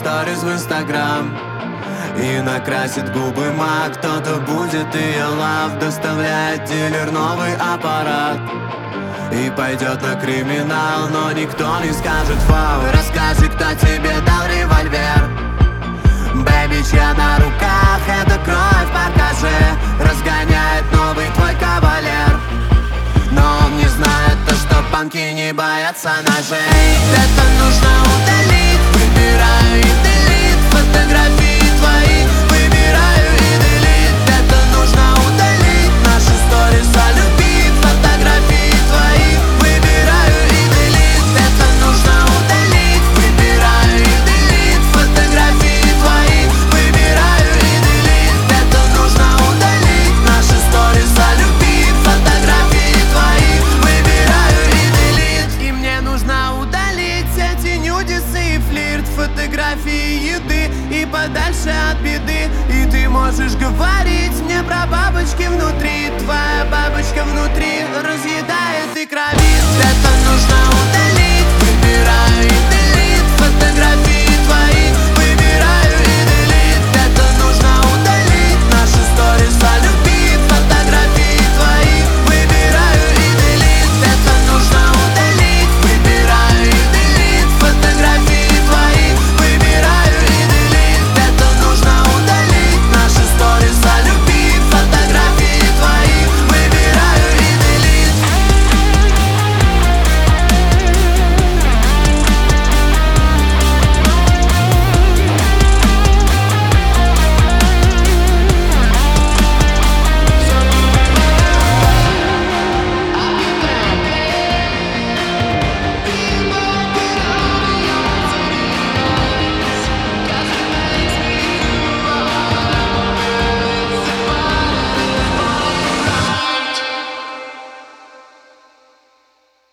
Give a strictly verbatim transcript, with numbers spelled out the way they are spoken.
сторис в инстаграм и накрасит губы мак. Кто-то будет ее лав, доставляет дилер новый аппарат и пойдет на криминал, но никто не скажет вау. Расскажи, кто тебе дал револьвер. Бэби, чья на руках эта кровь, покажи. Разгоняет новый твой кавалер, но он не знает то, что панки не боятся ножей. Это нужно удалить, выбираю и делит. Фотографии твои, выбираю и делит. Это нужно удалить, наши сторис о любви. Фотографии твои, выбираю и делит. Это нужно удалить, выбираю и делит. Фотографии твои, выбираю и делит. Это нужно удалить, наши сторис о любви. Фотографии твои, выбираю и делит. И мне нужно удалить эти нюдисы и флирт. Фотографии еды и подальше от беды. И ты можешь говорить мне про бабочки внутри. Твоя бабочка внутри разъедает и кровит. Это нужно удалить.